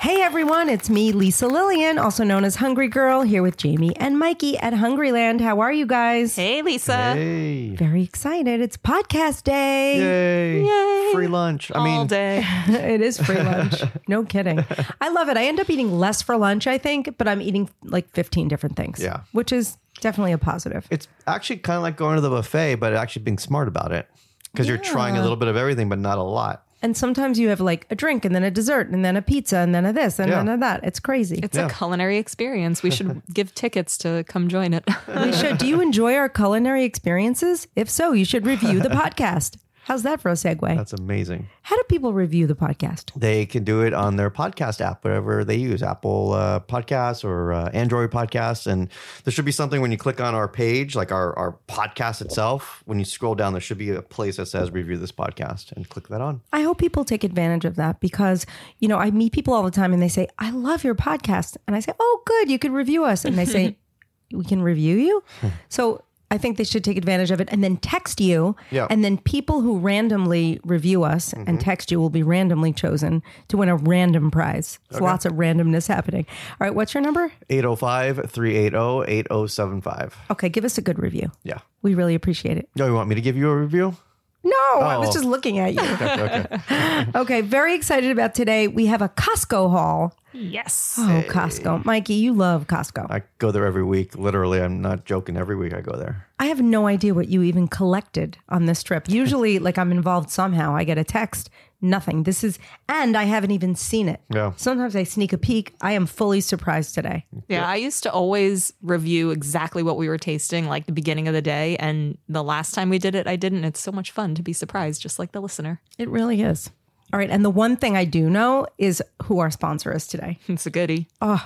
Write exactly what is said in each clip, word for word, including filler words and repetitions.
Hey everyone, it's me, Lisa Lillian, also known as Hungry Girl, here with Jamie and Mikey at Hungryland. How are you guys? Hey, Lisa. Hey. Very excited. It's podcast day. Yay. Yay. Free lunch. I All mean, day. It is free lunch. No kidding. I love it. I end up eating less for lunch, I think, but I'm eating like fifteen different things. Yeah. Which is definitely a positive. it's actually kind of like going to the buffet, but actually being smart about it because you're trying a little bit of everything, but not a lot. And sometimes you have like a drink and then a dessert and then a pizza and then a this and Yeah. then a that. It's crazy. It's Yeah. a culinary experience. We should give tickets to come join it. We should. Do you enjoy our culinary experiences? If so, you should review the podcast. How's that for a segue? That's amazing. How do people review the podcast? They can do it on their podcast app, whatever they use, Apple uh, Podcasts or uh, Android Podcasts. And there should be something when you click on our page, like our, our podcast itself, when you scroll down, there should be a place that says review this podcast and click that on. I hope people take advantage of that because, you know, I meet people all the time and they say, I love your podcast. And I say, oh, good, you could review us. And they say, we can review you? So I think they should take advantage of it and then text you. Yeah. And then people who randomly review us and text you will be randomly chosen to win a random prize. There's lots of randomness happening. All right, what's your number? eight oh five, three eight oh, eight oh seven five. Okay, give us a good review. Yeah. We really appreciate it. No, you want me to give you a review? No, I was Oh. just looking at you. Okay. okay. Okay, very excited about today. We have a Costco haul. Yes. Oh, Costco. Mikey, you love Costco. I go there every week. Literally, I'm not joking. Every week I go there. I have no idea what you even collected on this trip. Usually, like I'm involved somehow. I get a text, nothing. This is, and I haven't even seen it. Yeah. Sometimes I sneak a peek. I am fully surprised today. Yeah, I used to always review exactly what we were tasting, like the beginning of the day. And the last time we did it, I didn't. It's so much fun to be surprised, just like the listener. It really is. All right. And the one thing I do know is who our sponsor is today. It's a goodie.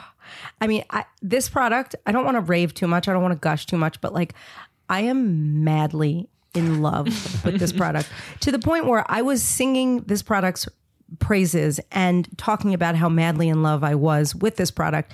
I mean, I, this product, I don't want to rave too much. I don't want to gush too much, but like I am madly in love with this product to the point where I was singing this product's praises and talking about how madly in love I was with this product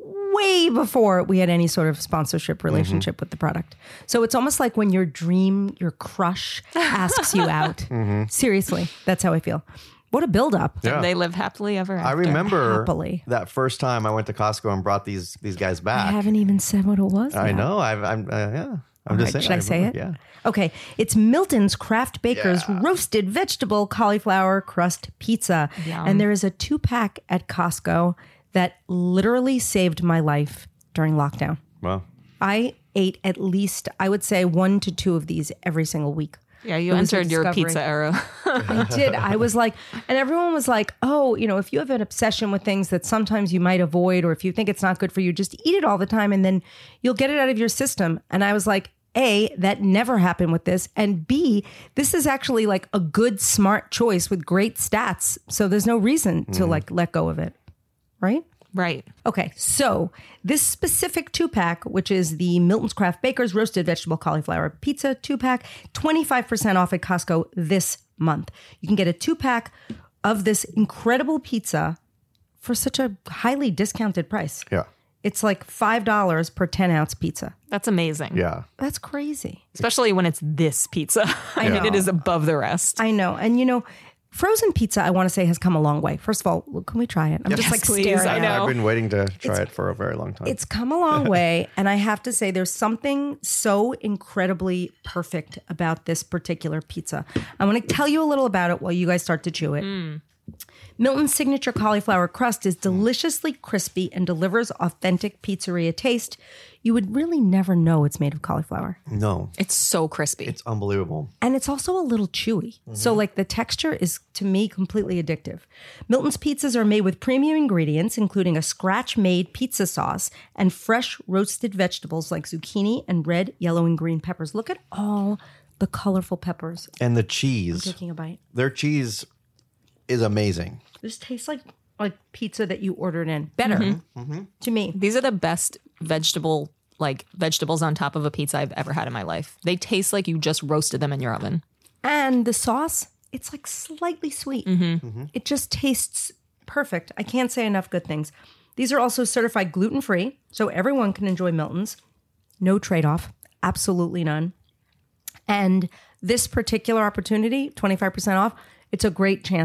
way before we had any sort of sponsorship relationship with the product. So it's almost like when your dream, your crush asks you out. Seriously, that's how I feel. What a buildup. Yeah. They live happily ever after. I remember Happily. that first time I went to Costco and brought these these guys back. I haven't even said what it was. I yet. know. I've, I'm uh, yeah. I'm All just right, saying. should I say it? remember, Okay. It's Milton's Craft Baker's Yeah. roasted vegetable cauliflower crust pizza. Yum. And there is a two pack at Costco that literally saved my life during lockdown. Yeah. Well, I ate at least, I would say, one to two of these every single week. Yeah, you It was a entered your discovery. pizza era. I did. I was like, and everyone was like, oh, you know, if you have an obsession with things that sometimes you might avoid, or if you think it's not good for you, just eat it all the time and then you'll get it out of your system. And I was like, A, that never happened with this. And B, this is actually like a good, smart choice with great stats. So there's no reason to like let go of it. Right? Right. Okay, so this specific two-pack, which is the Milton's Craft Baker's Roasted Vegetable Cauliflower Pizza two-pack, twenty-five percent off at Costco this month. You can get a two-pack of this incredible pizza for such a highly discounted price. yeah. It's like five dollars per ten-ounce pizza. That's amazing. Yeah. That's crazy. Especially when it's this pizza. I mean, know. it is above the rest. I know. And, you know, frozen pizza, I want to say, has come a long way. First of all, can we try it? I'm just Yes, like please. staring I at it. know. I've been waiting to try it for a very long time. It's come a long way. And I have to say, there's something so incredibly perfect about this particular pizza. I want to tell you a little about it while you guys start to chew it. Mm. Milton's signature cauliflower crust is deliciously crispy and delivers authentic pizzeria taste. You would really never know it's made of cauliflower. no, It's so crispy. it's unbelievable. And it's also a little chewy. So like the texture is, to me, completely addictive. Milton's pizzas are made with premium ingredients, including a scratch-made pizza sauce and fresh roasted vegetables like zucchini and red, yellow, and green peppers. Look at all the colorful peppers. And the cheese, Taking a bite. their cheese is amazing. This tastes like like pizza that you ordered in. Better to me. These are the best vegetable, like vegetables on top of a pizza I've ever had in my life. They taste like you just roasted them in your oven. And the sauce, it's like slightly sweet. It just tastes perfect. I can't say enough good things. These are also certified gluten-free, so everyone can enjoy Milton's. No trade-off. Absolutely none. And this particular opportunity, twenty-five percent off, it's a great chance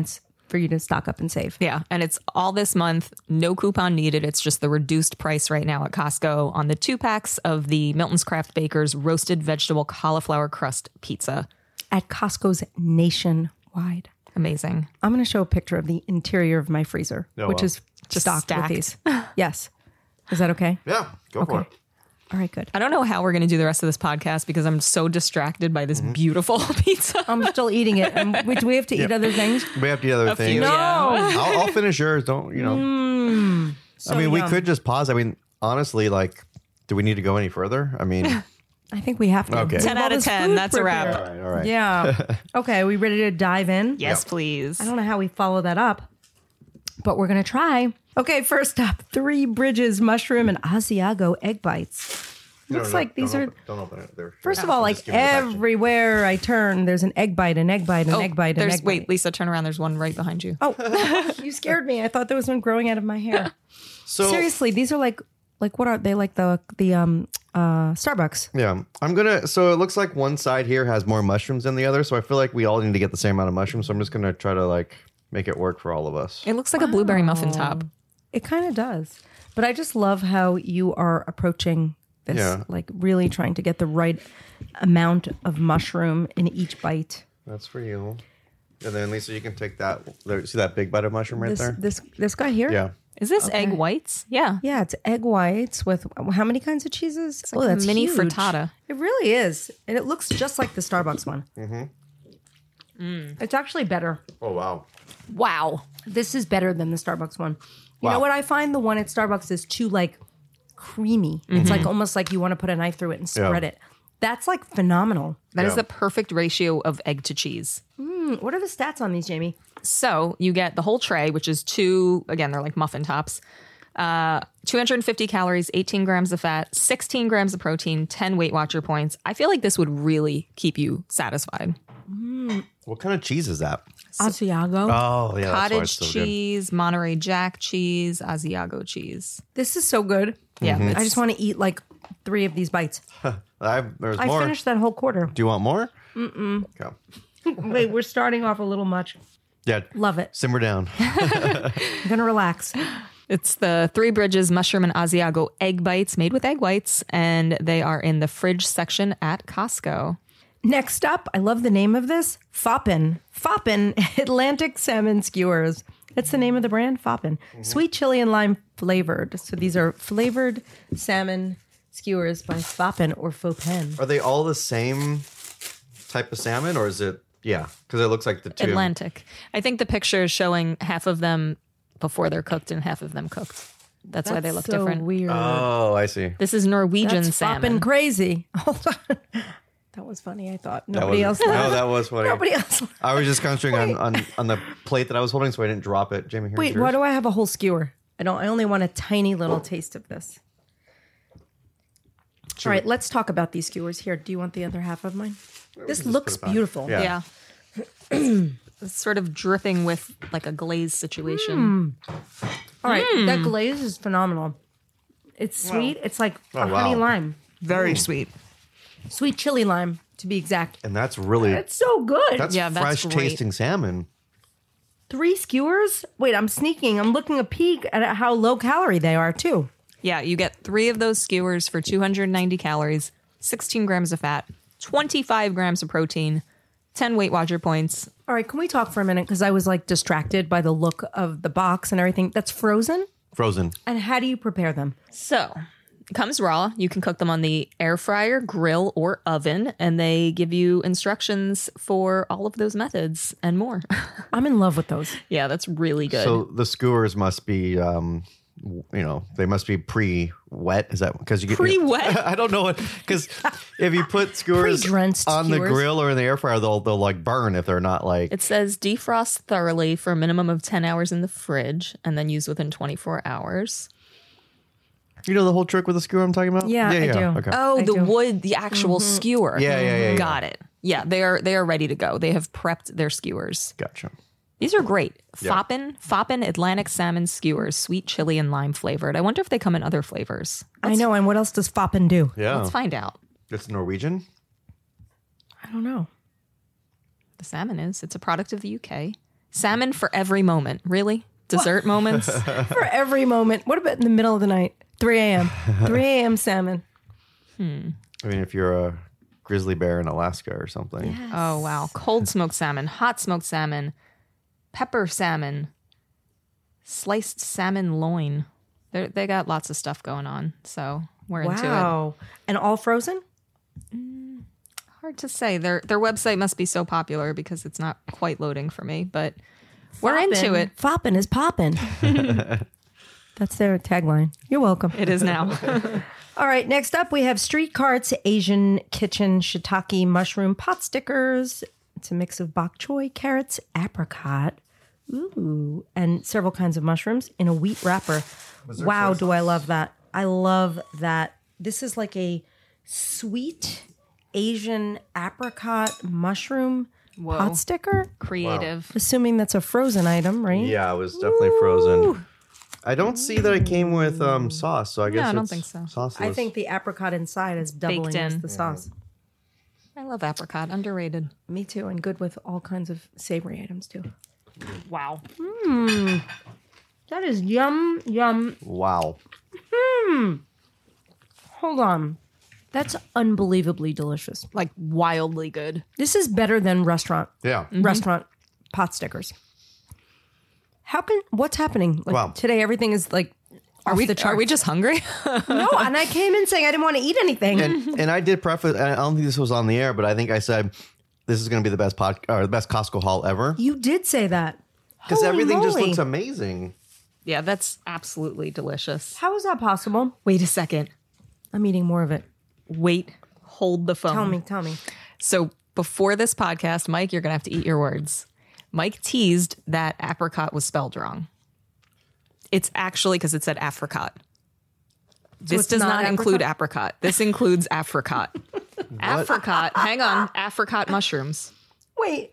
for you to stock up and save. Yeah, and it's all this month, no coupon needed. It's just the reduced price right now at Costco on the two packs of the Milton's Craft Bakers roasted vegetable cauliflower crust pizza. At Costco's nationwide. Amazing. I'm going to show a picture of the interior of my freezer, Oh, which wow. is Just stocked stacked. with these. Yes. Is that okay? Yeah, go for Okay. it. All right, good. I don't know how we're going to do the rest of this podcast because I'm so distracted by this beautiful pizza. I'm still eating it. And we, do we have to eat other things? We have to eat other A things. few, yeah. I'll, I'll finish yours. Don't you know? Mm, So I mean, we yum. could just pause. I mean, honestly, like, do we need to go any further? I mean, all I think we have to. Okay. We have ten all out of this ten. food That's a wrap. prepared. right, all right. Yeah. Okay, we ready to dive in? Yes, Yep. please. I don't know how we follow that up, but we're going to try. Okay, first up, Three Bridges mushroom and Asiago egg bites. Looks No, no, like these don't are... Open, don't open it. They're, First of yeah, all, just like give me the packaging. everywhere I turn, there's an egg bite, an egg bite, an Oh, egg bite, an there's, egg wait, bite. Lisa, turn around. There's one right behind you. Oh, you scared me. I thought there was one growing out of my hair. So Seriously, these are like, like what are they? Like the the um uh Starbucks. yeah, I'm gonna. So it looks like one side here has more mushrooms than the other. So I feel like we all need to get the same amount of mushrooms. So I'm just gonna try to like make it work for all of us. It looks like a blueberry muffin top. It kind of does, but I just love how you are approaching this, Yeah. like really trying to get the right amount of mushroom in each bite. That's for you. And then Lisa, you can take that. There, see that big bite of mushroom right This there? this this guy here. Yeah. Is this egg whites? Yeah. Yeah, it's egg whites with how many kinds of cheeses? like a mini frittata. It really is, and it looks just like the Starbucks one. Mm-hmm. Mm. It's actually better. Oh wow. Wow. This is better than the Starbucks one. You Wow. know what? I find the one at Starbucks is too like creamy. It's like almost like you want to put a knife through it and spread Yeah. it. That's like phenomenal. That is Yeah. the perfect ratio of egg to cheese. Mm, what are the stats on these, Jamie? So you get the whole tray, which is two, again, they're like muffin tops, uh, two hundred fifty calories, eighteen grams of fat, sixteen grams of protein, ten Weight Watcher points. I feel like this would really keep you satisfied. What kind of cheese is that? Asiago. Oh yeah, that's why Cottage it's so good. cheese, Monterey Jack cheese, Asiago cheese. This is so good. Yeah. Mm-hmm. I it's- just want to eat like three of these bites. I, there's I more. finished that whole quarter. Do you want more? Mm-mm. Okay. Wait, we're starting off a little much. Yeah. Love it. Simmer down. I'm gonna relax. It's the Three Bridges mushroom and Asiago egg bites made with egg whites, and they are in the fridge section at Costco. Next up, I love the name of this. Foppin. Foppin Atlantic Salmon Skewers. That's the name of the brand, Foppin. Sweet chili and lime flavored. So these are flavored salmon skewers by Foppin or Foppen. Are they all the same type of salmon, or is it? Yeah, because it looks like the two. Atlantic. I think the picture is showing half of them before they're cooked and half of them cooked. That's, why they look so different. Weird. Oh, I see. This is Norwegian That's salmon. Foppin crazy. Hold on. That was funny. I thought That nobody was, else laughed. No, that was funny. Nobody else. laughed. I was just concentrating on, on on the plate that I was holding, so I didn't drop it. Jamie, here's Wait, yours. why do I have a whole skewer? I don't. I only want a tiny little taste of this. All right, let's talk about these skewers here. Do you want the other half of mine? This just looks put it back. beautiful. Yeah. Yeah. It's sort of dripping with like a glaze situation. All right, Hmm. that glaze is phenomenal. It's sweet. It's like Oh, a honey wow. lime, Very sweet. sweet chili lime to be exact. And that's really It's so good. that's Yeah, that's fresh great. tasting salmon. Three skewers. Wait, I'm sneaking. I'm looking a peek at how low calorie they are too. Yeah, you get three of those skewers for two hundred ninety calories, sixteen grams of fat, twenty-five grams of protein, ten Weight Watcher points. All right, can we talk for a minute? Because I was like distracted by the look of the box and everything. That's frozen. Frozen. And how do you prepare them? So it comes raw. You can cook them on the air fryer, grill, or oven, and they give you instructions for all of those methods and more. I'm in love with those. Yeah, that's really good. So the skewers must be, um, w- you know, they must be pre-wet. Is that because you get Pre-wet? I don't know what because if you put skewers Pre-drenched on the skewers. grill or in the air fryer, they'll they'll like burn if they're not like. It says defrost thoroughly for a minimum of ten hours in the fridge and then use within twenty-four hours. You know the whole trick with the skewer I'm talking about? Yeah, I do. Okay. Oh, I the do. wood, the actual skewer. Yeah, yeah, yeah, yeah. Got it. Yeah, they are they are ready to go. They have prepped their skewers. Gotcha. These are great. Yeah. Foppin, Foppin Atlantic salmon skewers, sweet chili and lime flavored. I wonder if they come in other flavors. I know. And what else does Foppin do? Yeah. Let's find out. It's Norwegian. I don't know. The salmon is. It's a product of the U K. Salmon for every moment. Really? Dessert moments? For every moment. What about in the middle of the night? three a.m. three a.m. salmon. I mean, if you're a grizzly bear in Alaska or something. Oh, wow. Cold smoked salmon, hot smoked salmon, pepper salmon, sliced salmon loin. They're, they got lots of stuff going on. So we're into it. Wow. And all frozen? Hard to say. Their their website must be so popular because it's not quite loading for me, but we're into it. Foppin' is poppin'. That's their tagline. You're welcome. It is now. All right, next up we have Street Carts Asian Kitchen Shiitake Mushroom Pot Stickers. It's a mix of bok choy, carrots, apricot, ooh, and several kinds of mushrooms in a wheat wrapper. Wow, do I love that. I love that. This is like a sweet Asian apricot mushroom Whoa. pot sticker. Creative. Assuming that's a frozen item, right? Yeah, it was definitely frozen. I don't see that it came with um, sauce, so I guess I don't it's think so. sauceless. I think the apricot inside is doubling Baked as in. the sauce. I love apricot. Underrated. Me too, and good with all kinds of savory items too. Wow. That is yum, yum. Wow. Hold on. That's unbelievably delicious. Like wildly good. This is better than restaurant Yeah. restaurant pot stickers. How can what's happening? Like Wow. today everything is like Are off we the chart. are we just hungry? No, and I came in saying I didn't want to eat anything. And and I did preface. I don't think this was on the air, but I think I said this is going to be the best pod or the best Costco haul ever You did say that. because Holy everything just moly. looks amazing. Yeah, that's absolutely delicious. How is that possible? Wait a second. I'm eating more of it. Wait. Hold the phone. Tell me, tell me. So before this podcast, Mike, you're going to have to eat your words. Mike teased that apricot was spelled wrong. It's actually because it said apricot. This it's does not not, include apricot. This includes apricot. Apricot. Hang on. Apricot mushrooms. Wait.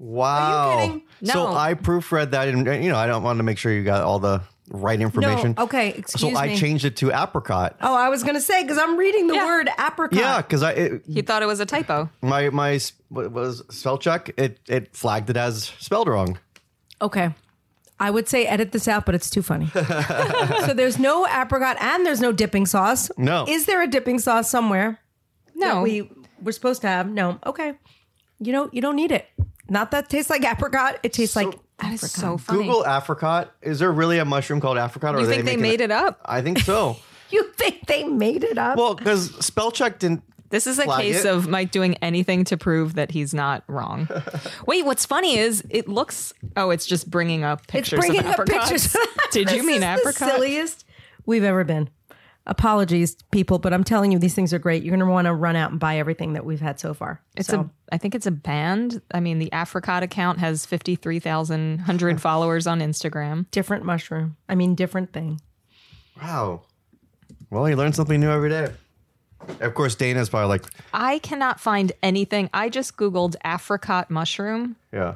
Wow. kidding? No. So I proofread that, and you know, I don't want to make sure you got all the right information. No. Okay, excuse So me. I changed it to apricot. Oh, I was going to say because I'm reading the Yeah. word apricot. Yeah, because I it, He thought it was a typo. my my s- what was spell check. It it flagged it as spelled wrong. Okay. I would say edit this out, but it's too funny. So there's no apricot and there's no dipping sauce. No. Is there a dipping sauce somewhere? No. that we we're supposed to have? No. Okay. You know, you don't need it. Not that it tastes like apricot. It tastes like That is apricot. so funny. Google apricot. Is there really a mushroom called apricot? Or You are think they making made it up? I think so. You think they made it up? Well, because spell check didn't. This is a Flag case it. of Mike doing anything to prove that he's not wrong. Wait, what's funny is it looks. Oh, it's just bringing up it's pictures bringing of up apricots. pictures. Did you This mean is apricot? The silliest we've ever been. Apologies, people, but I'm telling you, these things are great. You're going to want to run out and buy everything that we've had so far. It's so. a. I think it's a band. I mean, the Apricot account has fifty-three thousand one hundred followers on Instagram. different mushroom. I mean, different thing. Wow. Well, you learn something new every day. Of course, Dana's probably like, I cannot find anything. I just Googled apricot mushroom, yeah.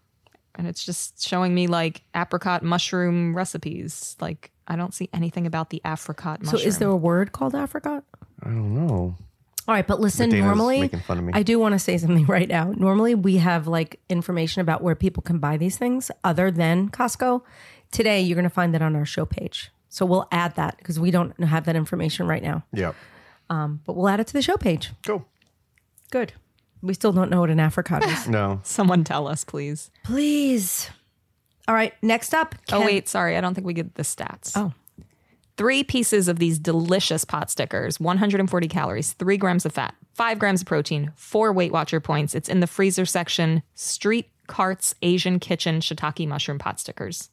and it's just showing me like apricot mushroom recipes. Like I don't see anything about the apricot mushroom. So is there a word called apricot? I don't know. All right, but listen, But Dana's normally, making fun of me. I do want to say something right now. Normally, we have like information about where people can buy these things other than Costco. Today, you're going to find that on our show page. So we'll add that because we don't have that information right now. Yeah. Um, but we'll add it to the show page. Cool. Good. We still don't know what an apricot is. No. Someone tell us, please. Please. All right, next up. Oh, Ken- wait, sorry. I don't think we get the stats. Oh. Three pieces of these delicious pot stickers, one hundred forty calories, three grams of fat, five grams of protein, four Weight Watcher points. It's in the freezer section. Street Carts Asian Kitchen Shiitake Mushroom Pot Stickers.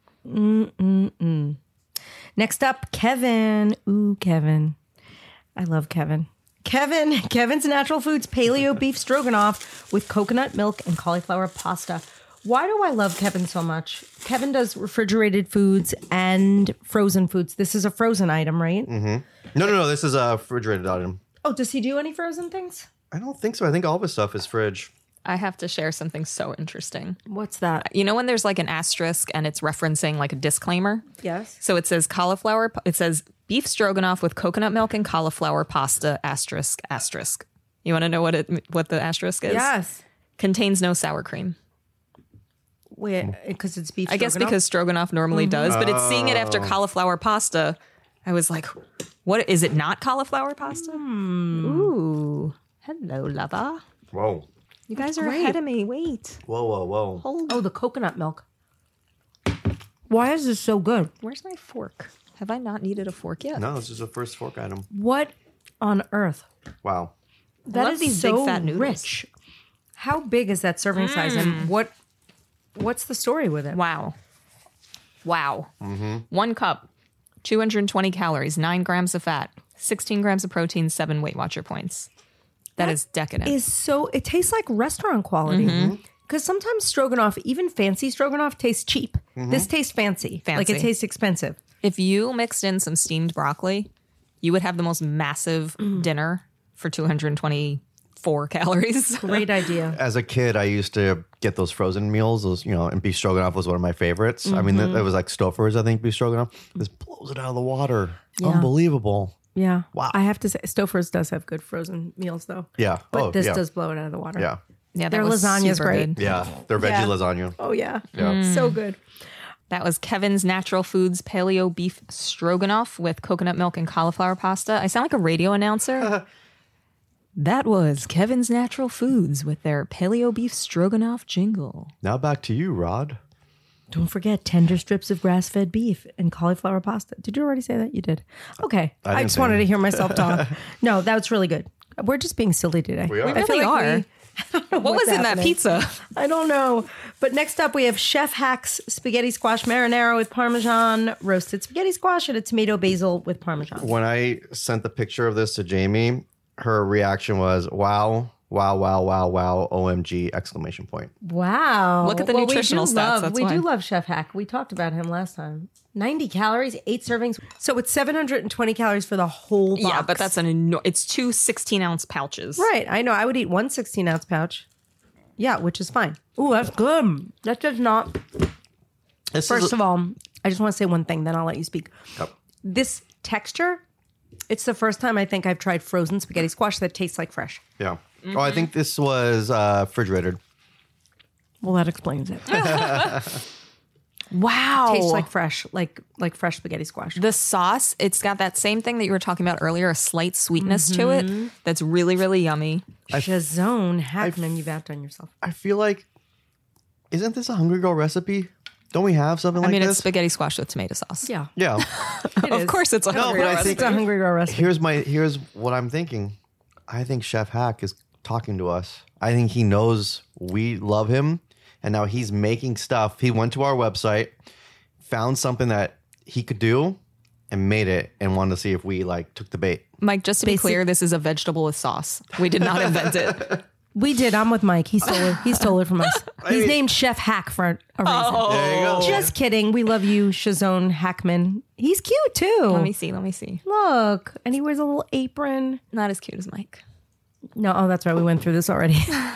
Next up, Kevin. Ooh, Kevin. I love Kevin. Kevin, Kevin's Natural Foods Paleo Beef Stroganoff with coconut milk and cauliflower pasta. Why do I love Kevin so much? Kevin does refrigerated foods and frozen foods. This is a frozen item, right? No, no, no. This is a refrigerated item. Oh, does he do any frozen things? I don't think so. I think all of his stuff is fridge. I have to share something so interesting. What's that? You know when there's like an asterisk and it's referencing like a disclaimer? Yes. So it says cauliflower, it says beef stroganoff with coconut milk and cauliflower pasta, asterisk, asterisk. You want to know what it what the asterisk is? Yes. Contains no sour cream. because it's beef. I guess stroganoff? because stroganoff normally does, but it's seeing it after cauliflower pasta. I was like, what is it not cauliflower pasta? Ooh. Hello, lover. Whoa. You guys are great. ahead of me. Wait. Whoa, whoa, whoa. Hold. Oh, the coconut milk. Why is this so good? Where's my fork? Have I not needed a fork yet? No, this is the first fork item. What on earth? Wow. That love is these so big fat noodles. rich. How big is that serving size, and what? What's the story with it? Wow. Wow. One cup, two hundred twenty calories, nine grams of fat, sixteen grams of protein, seven Weight Watcher points. That is decadent. Is so it tastes like restaurant quality. Because sometimes stroganoff, even fancy stroganoff, tastes cheap. This tastes fancy. Like Fancy. it tastes expensive. If you mixed in some steamed broccoli, you would have the most massive dinner for two hundred twenty-four calories. Great idea. As a kid, I used to get those frozen meals. Those, you know, and beef stroganoff was one of my favorites. I mean, it was like Stouffer's, I think, beef stroganoff. This blows it out of the water. Unbelievable. Yeah. Wow. I have to say, Stouffer's does have good frozen meals, though. Yeah. But oh, this yeah. does blow it out of the water. Yeah. Yeah, that Their was lasagna's super great. good. Yeah. Their veggie Yeah. lasagna. Oh, yeah. Yeah. So good. That was Kevin's Natural Foods Paleo Beef Stroganoff with coconut milk and cauliflower pasta. I sound like a radio announcer. That was Kevin's Natural Foods with their Paleo Beef Stroganoff jingle. Now back to you, Rod. Don't forget tender strips of grass-fed beef and cauliflower pasta. Did you already say that? You did. Okay. I I, didn't just say wanted that. to hear myself talk. No, that was really good. We're just being silly today. We are. We I feel really like are. we- I don't know What what's was in that happening. pizza? I don't know. But next up, we have Chef Hack's spaghetti squash marinara with Parmesan, roasted spaghetti squash, and a tomato basil with Parmesan. When I sent the picture of this to Jamie, her reaction was, wow, wow, wow, wow, wow, O M G, exclamation point. Wow. Look at the Well, nutritional we do stats, Love, that's we why. do love Chef Hack. We talked about him last time. ninety calories, eight servings. So it's seven hundred twenty calories for the whole box. Yeah, but that's an enormous, it's two sixteen ounce pouches. Right. I know. I would eat one sixteen ounce pouch. Yeah, which is fine. Ooh, that's good. That does not. This First is a- of all, I just want to say one thing, then I'll let you speak. Yep. This texture, it's the first time I think I've tried frozen spaghetti squash that tastes like fresh. Yeah. Oh, I think this was uh, refrigerated. Well, that explains it. Wow. Tastes like fresh, like like fresh spaghetti squash. The sauce, it's got that same thing that you were talking about earlier, a slight sweetness to it that's really, really yummy. Shazone Hackman, you've outdone yourself. I feel like, isn't this a Hungry Girl recipe? Don't we have something I like mean, this? it's spaghetti squash with tomato sauce. Yeah. Yeah. It Of is. course it's a No, hungry but I recipe. think- It's a Hungry Girl recipe. here's my here's what I'm thinking. I think Chef Hack is talking to us. I think he knows we love him, and now he's making stuff. He went to our website, found something that he could do, and made it, and wanted to see if we like took the bait. Mike, just to be clear, this is a vegetable with sauce. We did not invent it. We did. I'm with Mike. He stole it. He stole it from us. He's mean- named Chef Hack for a reason. There you go. Just kidding. We love you, Shazone Hackman. He's cute too. Let me see. Let me see. Look, and he wears a little apron. Not as cute as Mike. No, oh, that's right. We went through this already.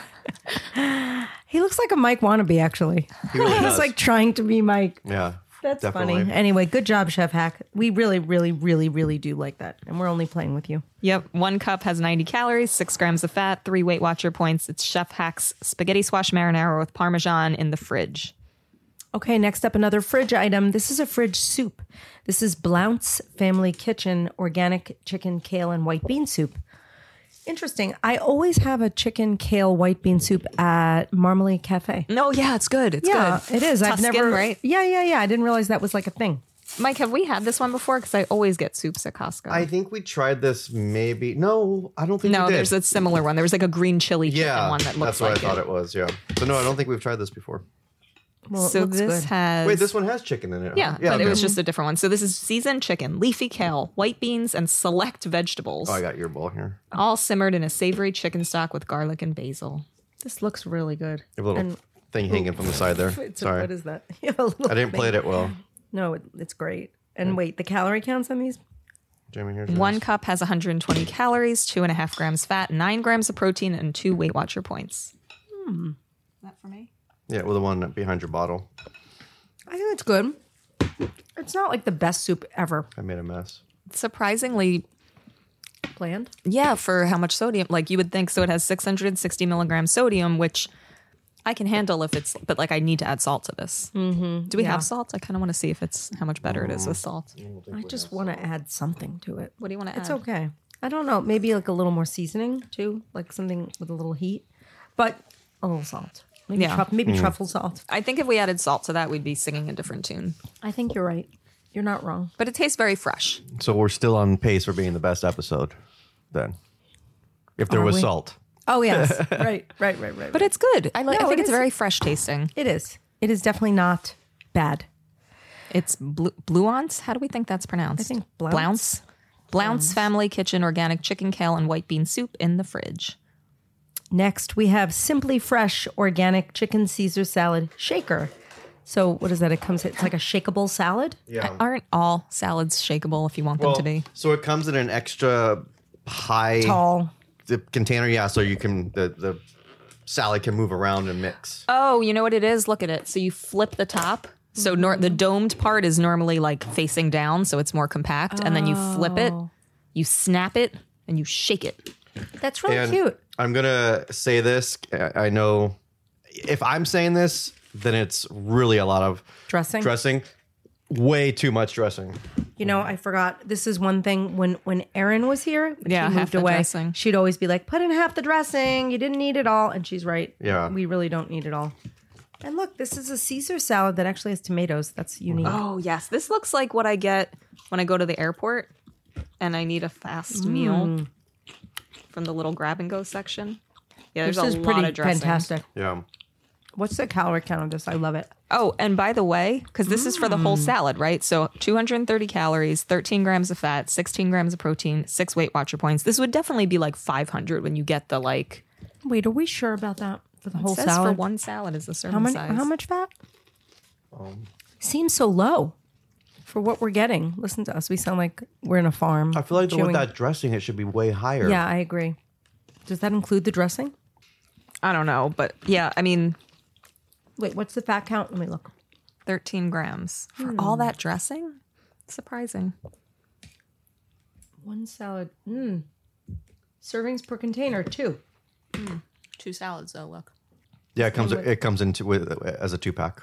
He looks like a Mike wannabe, actually. He really He's does. like trying to be Mike. Yeah. That's definitely. funny. Anyway, good job, Chef Hack. We really, really, really, really do like that. And we're only playing with you. Yep. One cup has ninety calories, six grams of fat, three Weight Watcher points. It's Chef Hack's spaghetti squash marinara with Parmesan in the fridge. Okay, next up, another fridge item. This is a fridge soup. This is Blount's Family Kitchen organic chicken, kale, and white bean soup. Interesting. I always have a chicken, kale, white bean soup at Marmalade Cafe. No, yeah, it's good. It's Yeah, good. it is. I've Tuscan, never. right? Yeah, yeah, yeah. I didn't realize that was like a thing. Mike, have we had this one before? Because I always get soups at Costco. I think we tried this maybe. No, I don't think no, we did. there's a similar one. There was like a green chili chicken yeah, one that looks that's what like I thought it. it was. Yeah. So no, I don't think we've tried this before. Well, it So looks this good. has Wait, this one has chicken in it. huh? yeah, but it okay. was just a different one. So this is seasoned chicken, leafy kale, white beans, and select vegetables, Oh, I got your bowl here. all simmered in a savory chicken stock with garlic and basil. This looks really good. You have a little And thing hanging from the side there. it's a- Sorry, what is that? You have a little I didn't thing. plate it well. No, it, it's great. And wait, the calorie counts on these? Jamie, here's One yours. cup has one hundred twenty calories, two and a half grams fat, nine grams of protein, and two Weight Watcher points. Hmm. Is that for me? Yeah, with the one behind your bottle. I think it's good. It's not like the best soup ever I made a mess. Surprisingly, planned. yeah, for how much sodium, like you would think. So it has six hundred sixty milligrams sodium, which I can handle if it's, but like I need to add salt to this. Mm-hmm. Do we Yeah. have salt? I kind of want to see if it's how much better it is with salt. I just want to add something to it. What do you want to It's add? okay. I don't know. Maybe like a little more seasoning too, like something with a little heat, but a little salt. Maybe, Yeah. truff- maybe truffle salt. I think if we added salt to that, we'd be singing a different tune. I think you're right. You're not wrong. But it tastes very fresh. So we're still on pace for being the best episode then. If there Are was we? salt. Oh yes, right, right, right, right. But it's good. I, like. No, I think it it's is. very fresh tasting. It is. It is definitely not bad. It's bl- Blount's. How do we think that's pronounced? I think Blount's. Blount's. Blount's Family Kitchen organic chicken, kale, and white bean soup in the fridge. Next, we have Simply Fresh organic chicken Caesar salad shaker. So what is that? It comes. It's like a shakeable salad. Yeah. Aren't all salads shakeable if you want them to be? So it comes in an extra high Tall. the container, yeah, so you can the the salad can move around and mix. Oh, you know what it is? Look at it. So you flip the top. So nor- the domed part is normally like facing down, so it's more compact. And then you flip it, you snap it, and you shake it. That's really And cute. I'm gonna say this. I I know if I'm saying this, then it's really a lot of Dressing. Dressing, way too much dressing. You know, I forgot. This is one thing when when Erin was here. Yeah, she half moved the away. dressing. She'd always be like, "Put in half the dressing. You didn't need it all." And she's right. Yeah. we really don't need it all. And look, this is a Caesar salad that actually has tomatoes. That's unique. Oh, yes. This looks like what I get when I go to the airport and I need a fast meal from the little grab and go section. Yeah, there's this a is lot pretty of dressing. fantastic. Yeah. What's the calorie count of this? I love it. Oh, and by the way, because this is for the whole salad, right? So two hundred thirty calories, thirteen grams of fat, sixteen grams of protein, six Weight Watcher points. This would definitely be like five hundred when you get the like. Wait, are we sure about that for the whole It says salad? for one salad is the serving how much? size. How much fat? Seems so low for what we're getting. Listen to us. We sound like we're in a farm. I feel like with chewing- that dressing, it should be way higher. Yeah, I agree. Does that include the dressing? I don't know, but yeah, I mean, Wait, what's the fat count? Let me look. thirteen grams for all that dressing. Surprising. One salad. Mm. Servings per container, two. Two salads though. Look. Yeah, it comes it comes into with as a two pack.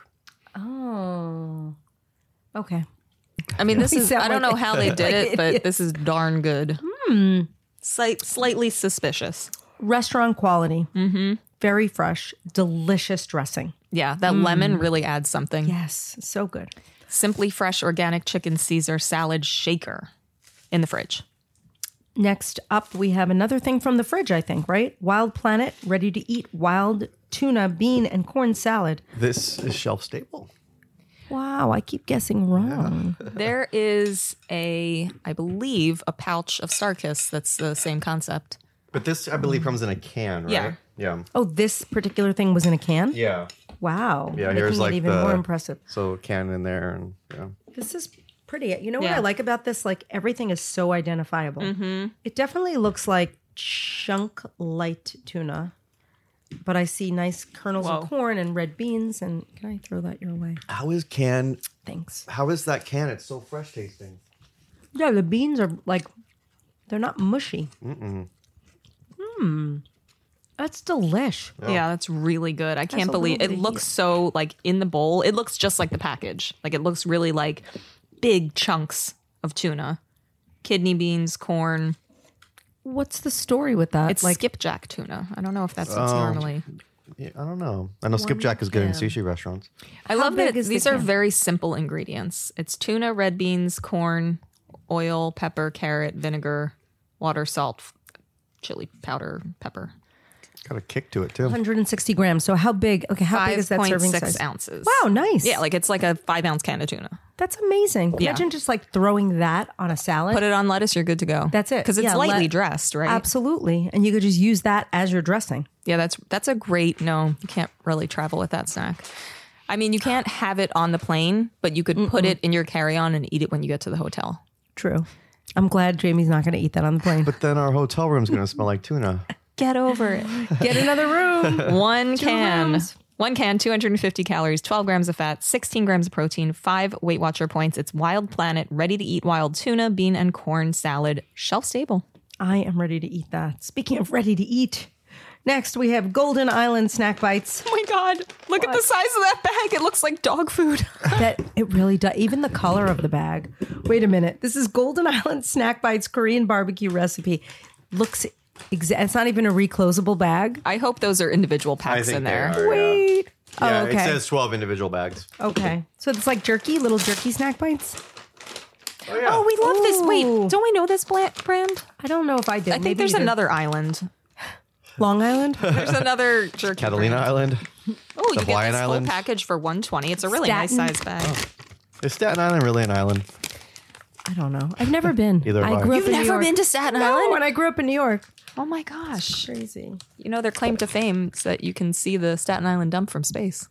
Oh. Okay. I mean, this We is, sound I don't like- know how they did like it, but idiots. this is darn good. Hmm. Slight, slightly suspicious. Restaurant quality. Mm-hmm. Very fresh. Delicious dressing. Yeah, that lemon really adds something. Yes. So good. Simply Fresh organic chicken Caesar salad shaker in the fridge. Next up, we have another thing from the fridge, I think, right? Wild Planet, ready to eat wild tuna, bean, and corn salad. This is shelf stable. Wow, I keep guessing wrong. There is a, I believe, a pouch of Starkiss that's the same concept. But this, I believe, comes in a can, right? Yeah. Yeah. Oh, this particular thing was in a can? Yeah. Wow. Yeah, Making here's it like even the- more impressive. So can in there and yeah. This is pretty. You know what Yeah. I like about this? Like everything is so identifiable. Mm-hmm. It definitely looks like chunk light tuna, but I see nice kernels Whoa. of corn and red beans. And can I throw that your way? How is can? Thanks. How is that can? It's so fresh tasting. Yeah, the beans are like they're not mushy. Mm-mm. Hmm. That's delish. Yeah, that's really good. I can't a believe little it bit looks so like in the bowl. It looks just like the package. Like it looks really like big chunks of tuna, kidney beans, corn. What's the story with that? It's like skipjack tuna. I don't know if that's what's normally. Yeah, I don't know. I know skipjack is good in sushi restaurants. I love big that is the these are can? very simple ingredients. It's tuna, red beans, corn, oil, pepper, carrot, vinegar, water, salt, f- chili powder, pepper. Got a kick to it too. one hundred sixty grams. So how big? Okay, how big is that serving five point six size? ounces. Wow, nice. Yeah, like it's like a five ounce can of tuna. That's amazing. Yeah. Imagine just like throwing that on a salad. Put it on lettuce, you're good to go. That's it. Because it's Yeah, lightly let- dressed, right? Absolutely. And you could just use that as your dressing. Yeah, that's that's a great. No, you can't really travel with that snack. I mean, you can't have it on the plane, but you could put it in your carry-on and eat it when you get to the hotel. True. I'm glad Jamie's not going to eat that on the plane. But then our hotel room's gonna smell like tuna. Get over it. Get another room. One can. rooms. One can, two hundred fifty calories, twelve grams of fat, sixteen grams of protein, five Weight Watcher points. It's Wild Planet, ready to eat wild tuna, bean, and corn salad. Shelf stable. I am ready to eat that. Speaking of ready to eat, Next, we have Golden Island snack bites. Oh my God. Look at the size of that bag. It looks like dog food. That it really does. Even the color of the bag. Wait a minute. This is Golden Island snack bites Korean barbecue recipe. Looks exa- it's not even a reclosable bag. I hope those are individual I packs think in they there. are, yeah. Wait. Yeah, oh, okay. it says twelve individual bags. Okay. So it's like jerky, little jerky snack bites. Oh, yeah. Oh, we love this. Ooh. Wait, don't we know this bla- brand? I don't know if I did. I think Maybe there's you did. another island. Long Island. There's another jerky Catalina brand. Island. Oh, you The get Hawaiian this Island? full package for one hundred twenty dollars. It's a really Staten. nice size bag. Is Staten Island really an island? I don't know. I've never been. Either have I. grew You've up in New never York. been to Staten No, Island? when I grew up in New York. Oh my gosh. Crazy. You know, their claim to fame is that you can see the Staten Island dump from space.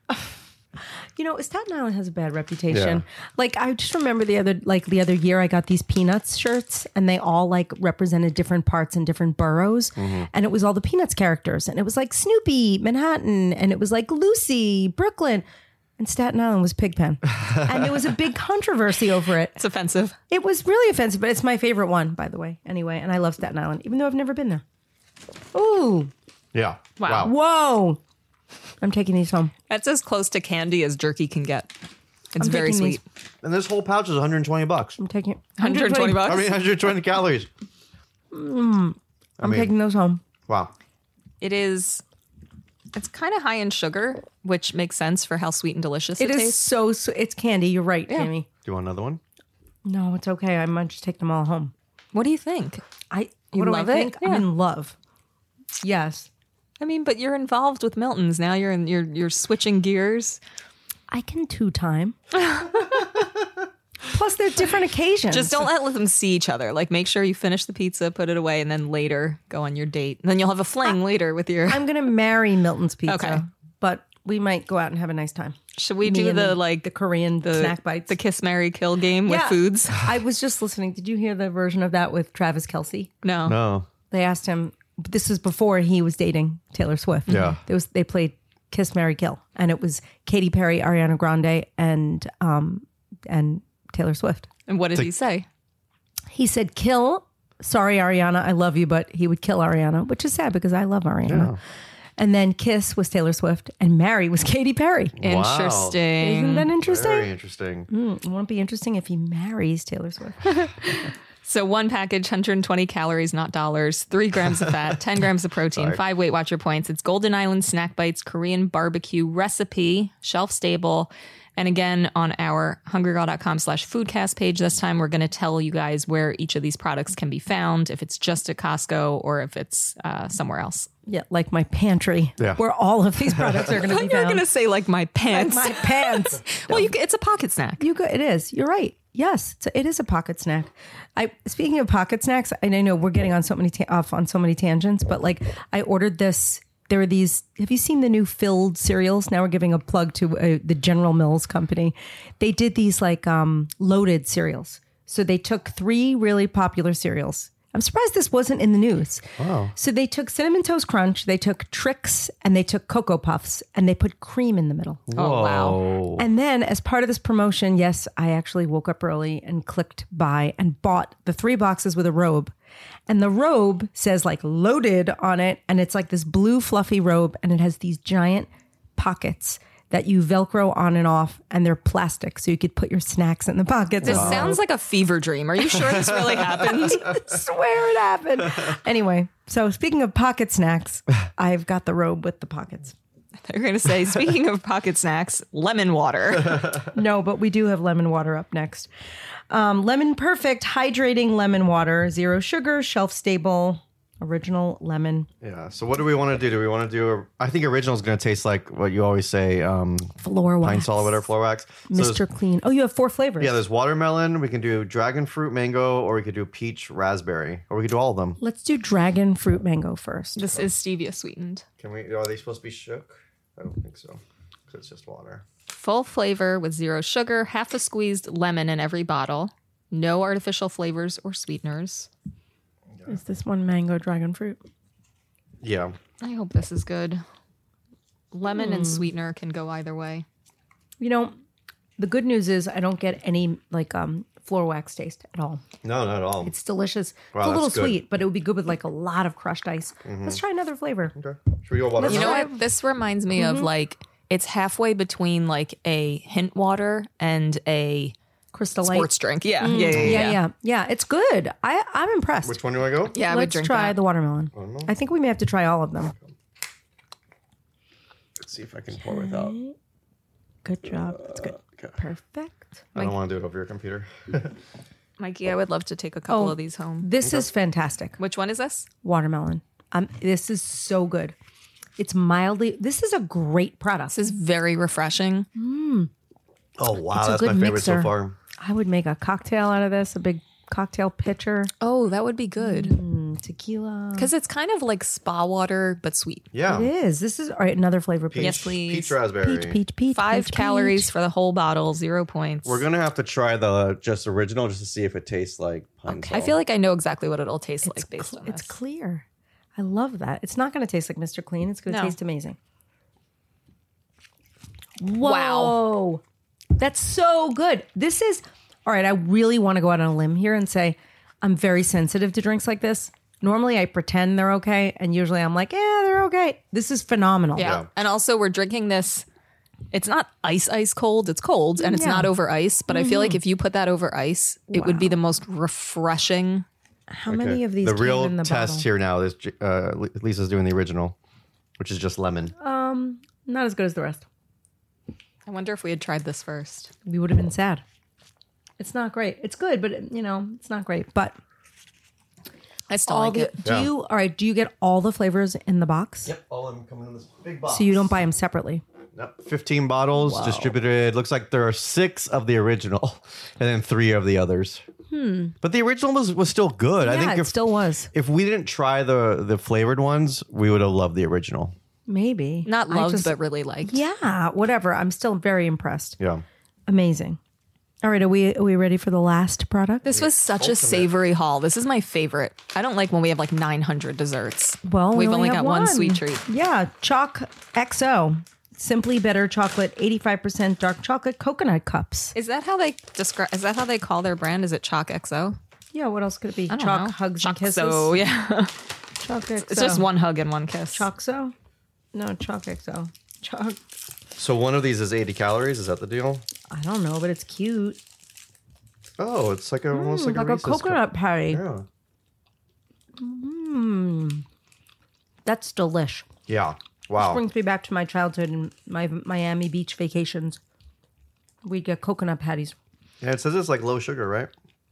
You know, Staten Island has a bad reputation. Yeah. Like I just remember the other like the other year I got these Peanuts shirts and they all like represented different parts and different boroughs. Mm-hmm. And it was all the Peanuts characters. And it was like Snoopy, Manhattan, and it was like Lucy, Brooklyn. And Staten Island was Pigpen. And there was a big controversy over it. It's offensive. It was really offensive, but it's my favorite one, by the way. Anyway, and I love Staten Island, even though I've never been there. Ooh. Yeah. Wow. Whoa. I'm taking these home. That's as close to candy as jerky can get. It's I'm very taking sweet. these. And this whole pouch is one hundred twenty bucks. I'm taking one hundred twenty bucks. I mean, one hundred twenty calories. I'm I mean- taking those home. Wow. It is. It's kind of high in sugar, which makes sense for how sweet and delicious it, It is tastes. so, so it's candy. You're right, Yeah. Jamie. Do you want another one? No, it's okay. I might just take them all home. What do you think? I You what do love I it? think? I'm Yeah. in love. Yes. I mean, but you're involved with Milton's now. You're in, you're you're switching gears. I can two time. Plus, they're different occasions. Just don't let them see each other. Like, make sure you finish the pizza, put it away, and then later go on your date. And then you'll have a fling later with your. I'm gonna marry Milton's Pizza. Okay. But we might go out and have a nice time. Should we Me do and the like the Korean the snack bites? the kiss, marry, kill game with Yeah. foods? I was just listening. Did you hear the version of that with Travis Kelce? No. No. They asked him. This was before he was dating Taylor Swift. Yeah. There was they played Kiss, Marry, Kill, and it was Katy Perry, Ariana Grande, and um and Taylor Swift. And what did he say? He said, "Kill." Sorry, Ariana, I love you, but he would kill Ariana, which is sad because I love Ariana. Yeah. And then Kiss was Taylor Swift, and Marry was Katy Perry. Interesting. Isn't that interesting? Very interesting. Mm, it won't be interesting if he marries Taylor Swift. So one package, one hundred twenty calories, not dollars, three grams of fat, ten grams of protein, Sorry. five Weight Watcher points. It's Golden Island Snack Bites Korean barbecue recipe, shelf stable. And again, on our hungrygal.com slash foodcast page this time, we're going to tell you guys where each of these products can be found, if it's just at Costco or if it's uh, somewhere else. Yeah, like my pantry, Yeah. where all of these products are going to be You're found. going to say like my pants. my pants. well, you, it's a pocket snack. You go. It is. You're right. Yes, it's a, it is a pocket snack. I speaking of pocket snacks, and I know we're getting on so many ta- off on so many tangents, but like I ordered this. There are these. Have you seen the new filled cereals? Now we're giving a plug to uh, the General Mills company. They did these like um, loaded cereals. So they took three really popular cereals. I'm surprised this wasn't in the news. Wow. So they took Cinnamon Toast Crunch, they took Trix, and they took Cocoa Puffs, and they put cream in the middle. Oh, wow. Whoa. And then, as part of this promotion, yes, I actually woke up early and clicked buy and bought the three boxes with a robe. And the robe says like loaded on it. And it's like this blue fluffy robe. And it has these giant pockets that you Velcro on and off. And they're plastic. So you could put your snacks in the pockets. This sounds like a fever dream. Are you sure this really happened? I swear it happened. Anyway, so speaking of pocket snacks, I've got the robe with the pockets. They're going to say, speaking of pocket snacks, lemon water. No, but we do have lemon water up next. Um, lemon Perfect hydrating lemon water, zero sugar, shelf stable, original lemon. Yeah. So what do we want to do? Do we want to do? A, I think original is going to taste like what you always say, um, Floor wax. pine sol or whatever, floor wax. So there's- Mister Clean. Oh, you have four flavors. yeah, there's watermelon. We can do dragon fruit mango, or we could do peach raspberry, or we could do all of them. Let's do dragon fruit mango first. This is stevia sweetened. Can we? Are they supposed to be shook? I don't think so. 'Cause it's just water. Full flavor with zero sugar, half a squeezed lemon in every bottle. No artificial flavors or sweeteners. Is this one mango dragon fruit? Yeah. I hope this is good. Lemon Hmm. and sweetener can go either way. You know, the good news is I don't get any like um floor wax taste at all. No, not at all. It's delicious. Wow, it's a little that's good. sweet, but it would be good with like a lot of crushed ice. Let's try another flavor. Okay. Should we go watermelon? You know what? This reminds me of like it's halfway between like a hint water and a Crystal Light. sports drink. Yeah, yeah, yeah, yeah, Yeah, yeah, yeah. It's good. I, I'm impressed. Which one do I go? Yeah, I would Let's drink try that. the watermelon. I think we may have to try all of them. Let's see if I can pour without. Good job. That's good. Okay. Perfect. I don't want to do it over your computer. Mikey, I would love to take a couple Oh. of these home. This is fantastic. Which one is this? Watermelon. Um, this is so good. It's mildly. This is a great product. This is very refreshing. Oh wow, It's a that's my good favorite mixer. so far. I would make a cocktail out of this. A big cocktail pitcher. Oh, that would be good. Mm, tequila. Because it's kind of like spa water, but sweet. Yeah. It is. This is all right. Another flavor, please. Yes, please. Peach raspberry. Peach, peach, peach. Five peach, calories peach. for the whole bottle, zero points. We're gonna have to try the just original just to see if it tastes like pine I feel like I know exactly what it'll taste It's, like based cl- on it's this. clear. I love that. It's not going to taste like Mister Clean. It's going to No. taste amazing. Wow. Whoa. That's so good. This is, all right, I really want to go out on a limb here and say I'm very sensitive to drinks like this. Normally I pretend they're okay, and usually I'm like, yeah, they're okay. This is phenomenal. Yeah. Yeah. And also, we're drinking this. It's not ice, ice cold. It's cold and it's Yeah. not over ice. But I feel like if you put that over ice, it would be the most refreshing. How many of these the came real in the test bottle? here now is uh, Lisa's doing the original, which is just lemon. Not as good as the rest. I wonder if we had tried this first. We would have been sad. It's not great. It's good, but you know, it's not great. But I still all like the it. do Yeah. you all right? Do you get all the flavors in the box? Yep, all of them coming in this big box. So you don't buy them separately. Yep, fifteen bottles distributed. Looks like there are six of the original and then three of the others. Hmm. But the original was, was still good. I Yeah, think it if, still was. if we didn't try the the flavored ones, we would have loved the original. Maybe Not I loved, just- but really liked. yeah, whatever. I'm still very impressed. Yeah. Amazing. All right, are we are we ready for the last product? This was such a savory haul. This is my favorite. I don't like when we have like nine hundred desserts. Well, we we've only have got one sweet treat. Yeah, Chalk X O, Simply Better Chocolate, eighty-five percent dark chocolate coconut cups. Is that how they describe? Is that how they call their brand? Is it Chalk X O? Yeah, what else could it be? I don't Chalk know. hugs Chalk and kisses. So yeah, Chalk X O. it's just one hug and one kiss. Chalkso? No, Chalk X O. Chalk. So one of these is eighty calories. Is that the deal? I don't know, but it's cute. Oh, it's like a, almost like, Like a a Reese's cup. coconut patty. Yeah. That's delish. Yeah. Wow. Brings me back to my childhood and my Miami Beach vacations. We'd get coconut patties. Yeah, it says it's like low sugar, right?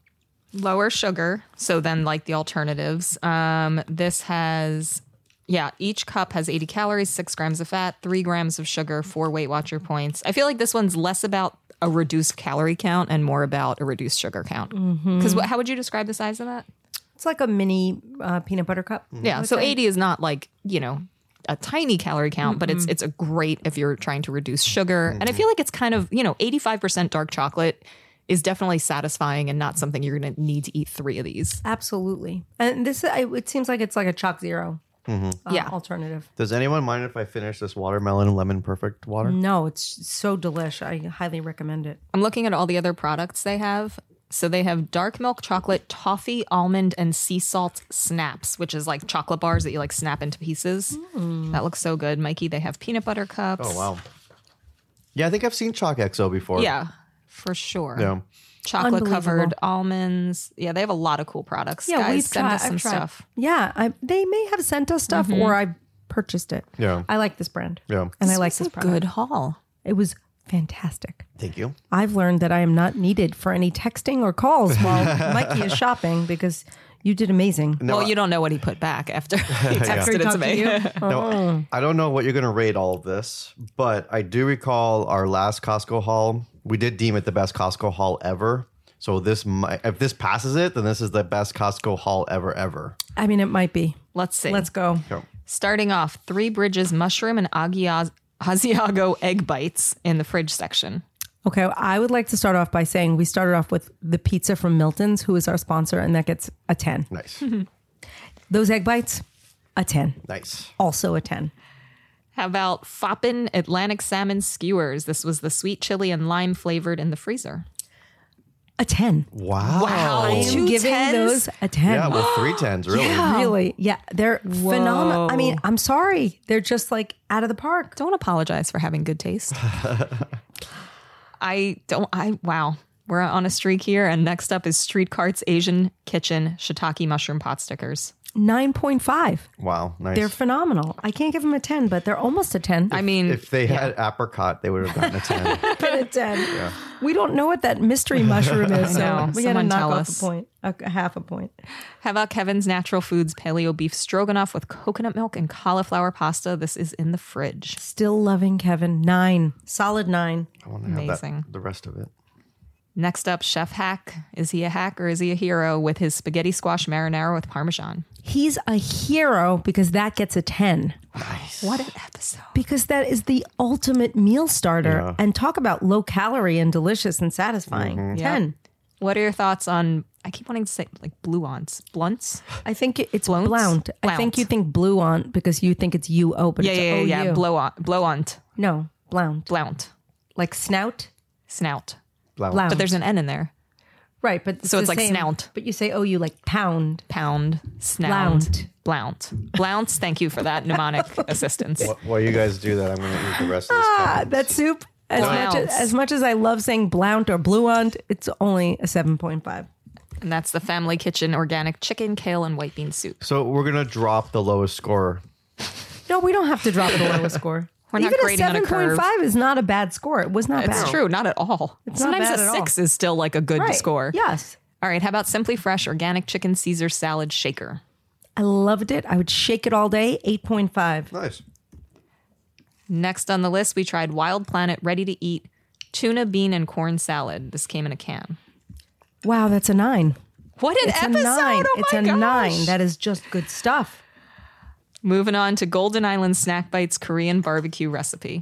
Lower sugar. So then, like the alternatives, um, this has. Yeah, each cup has eighty calories, six grams of fat, three grams of sugar, four Weight Watcher points. I feel like this one's less about a reduced calorie count and more about a reduced sugar count. Because Mm-hmm. how would you describe the size of that? It's like a mini uh, peanut butter cup. Yeah, so eighty is not like, you know, a tiny calorie count, but Mm-hmm. it's it's a great if you're trying to reduce sugar. And I feel like it's kind of, you know, eighty-five percent dark chocolate is definitely satisfying and not something you're going to need to eat three of these. Absolutely. And this, I- it seems like it's like a Chalk Zero uh, Yeah. alternative. Does anyone mind if I finish this watermelon lemon perfect water? No, it's so delish. I highly recommend it. I'm looking at all the other products they have. So they have dark milk chocolate, toffee, almond, and sea salt snaps, which is like chocolate bars that you like snap into pieces. That looks so good. Mikey, they have peanut butter cups. Oh wow. Yeah, I think I've seen Chalk X O before. Yeah, for sure. Yeah. Chocolate covered Unbelievable. almonds. Yeah, they have a lot of cool products. Yeah, Guys, we've send tried. us some I've tried. stuff. Yeah, I, they may have sent us stuff or I purchased it. Yeah. I like this brand. Yeah. And I This like was this a product. good haul. It was fantastic. Thank you. I've learned that I am not needed for any texting or calls while Mikey is shopping because you did amazing. No, well, you don't know what he put back after he After he texted it to talked to me. you? No, I don't know what you're going to rate all of this, but I do recall our last Costco haul. We did deem it the best Costco haul ever. So this, might, if this passes it, then this is the best Costco haul ever, ever. I mean, it might be. Let's see. Let's go. So, Starting off, Three Bridges mushroom and Agiaz- Asiago egg bites in the fridge section. Okay, I would like to start off by saying we started off with the pizza from Milton's, who is our sponsor, and that gets a ten. nice. Those egg bites, a ten. Nice. Also a ten. How about Foppin Atlantic salmon skewers? This was the sweet chili and lime flavored in the freezer. A ten. Wow. Wow. I am Two giving tens? those a ten. Yeah, well, three tens, really. Really? Yeah, they're phenomenal. I mean, I'm sorry. They're just like out of the park. Don't apologize for having good taste. I don't, I, wow. We're on a streak here. And next up is Street Cart's Asian Kitchen Shiitake Mushroom Pot Stickers. nine point five. Wow, nice. They're phenomenal. I can't give them a ten, but they're almost a ten. I mean, If they had apricot, they would have gotten a ten. Been a ten. We don't know what that mystery mushroom is, so know. we got to Someone knock tell off us. a point, a, a half a point. how about Kevin's Natural Foods Paleo Beef Stroganoff with coconut milk and cauliflower pasta? This is in the fridge. Still loving Kevin. Nine. Solid nine. I want to have Amazing. that, the rest of it. Next up, Chef Hack. Is he a hack or is he a hero with his spaghetti squash marinara with Parmesan? He's a hero because that gets a ten. What an episode. Because that is the ultimate meal starter. Yeah. And talk about low calorie and delicious and satisfying. ten. What are your thoughts on, I keep wanting to say like bluants, blunts? I think it- it's Blount? blount. I think Blount. you think blue on because you think it's U O, but Yeah, it's yeah, O U. yeah, yeah. Blow on, blow on, No, blount. blount, Like snout. snout. Blount. Blount. But there's an N in there. Right, but So it's the like same. snout. But you say O U like pound. Pound, snout, Blount. blount. Blounts, thank you for that mnemonic assistance. Wh- While you guys do that, I'm going to eat the rest of this. Ah, cabbage. that soup. As much as, Blounts. as much as I love saying blount or bluant, it's only a seven point five. And that's the Family Kitchen organic chicken, kale, and white bean soup. So we're going to drop the lowest score. No, we don't have to drop the lowest score. We're not Even a grading on a seven point curve. five is not a bad score. It was not It's bad. true, not at all. not Sometimes bad a at all. six is still like a good Right. score. Yes. All right, how about Simply Fresh organic chicken Caesar salad shaker? I loved it. I would shake it all day. eight point five. Nice. Next on the list, we tried Wild Planet ready to eat tuna, bean, and corn salad. This came in a can. Wow, that's a nine. What an It's episode! a nine. Oh it's my a gosh. nine. That is just good stuff. Moving on to Golden Island Snack Bites Korean barbecue recipe.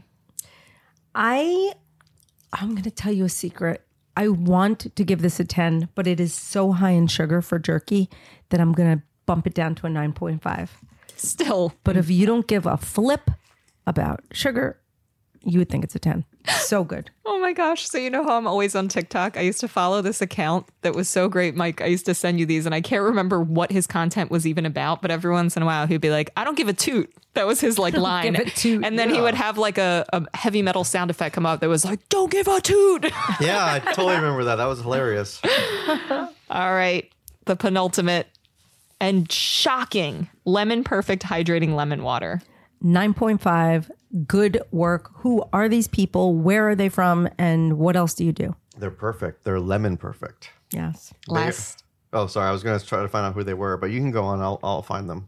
I I'm going to tell you a secret. I want to give this a ten, but it is so high in sugar for jerky that I'm going to bump it down to a nine point five. Still, But if you don't give a flip about sugar, you would think it's a ten. So good. oh my gosh. So, you know how I'm always on TikTok? I used to follow this account that was so great, Mike. I used to send you these, and I can't remember what his content was even about, but every once in a while he'd be like, I don't give a toot. That was his like line. give a toot. And then he would have like a, a heavy metal sound effect come up that was like, don't give a toot. Yeah, I totally remember that. That was hilarious. All right. The penultimate and shocking lemon perfect hydrating lemon water. nine point five. Good work. Who are these people? Where are they from? And what else do you do? They're perfect. They're lemon perfect. Yes. Last Oh, sorry. I was going to try to find out who they were, but you can go on. I'll, I'll find them.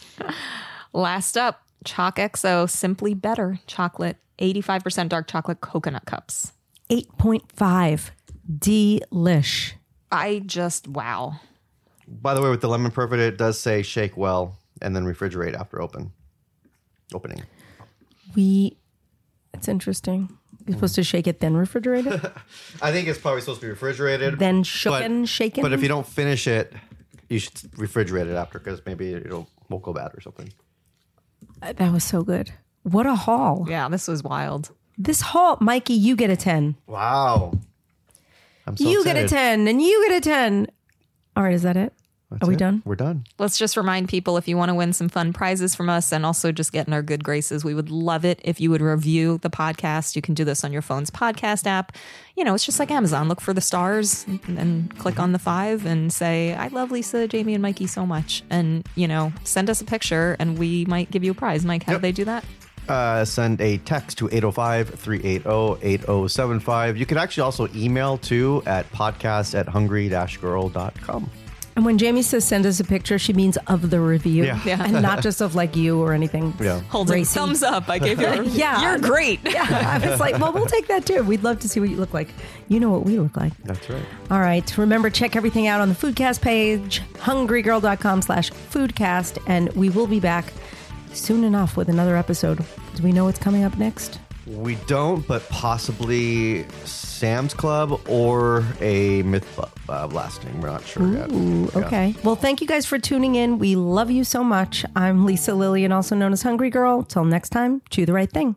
last up, Chalk X O Simply Better chocolate, eighty-five percent dark chocolate coconut cups. eight point five. Delish. I just wow. By the way, with the lemon perfect, it does say shake well and then refrigerate after open opening. We, it's interesting. You're supposed to shake it, then refrigerate it, I think it's probably supposed to be refrigerated. then but, shooken, shaken. But if you don't finish it, you should refrigerate it after because maybe it'll won't go bad or something. That was so good. What a haul. Yeah, this was wild. This haul, Mikey, you get a ten. Wow. I'm so you get a excited. ten, and you get a ten. All right, is that it? That's Are we it. done? We're done. Let's just remind people if you want to win some fun prizes from us and also just get in our good graces, we would love it if you would review the podcast. You can do this on your phone's podcast app. You know, it's just like Amazon. Look for the stars and, and click on the five and say, I love Lisa, Jamie, and Mikey so much. And, you know, send us a picture and we might give you a prize. Mike, how Yep. do they do that? Uh, send a text to eight oh five, three eight zero, eight oh seven five. You can actually also email too at podcast at hungry dash girl dot com. And when Jamie says send us a picture, she means of the review. Yeah. Yeah. And not just of like you or anything. Yeah. Hold it. racy. Thumbs up. I gave you a, Yeah. You're great. Yeah, I was like, well, we'll take that too. We'd love to see what you look like. You know what we look like. That's right. All right. Remember, check everything out on the Foodcast page, hungry girl dot com slash foodcast. And we will be back soon enough with another episode. Do we know what's coming up next? We don't, but possibly Sam's Club or a myth uh, blasting. We're not sure yet. Ooh, Yeah. okay. Well, thank you guys for tuning in. We love you so much. I'm Lisa Lillian, also known as Hungry Girl. Till next time, chew the right thing.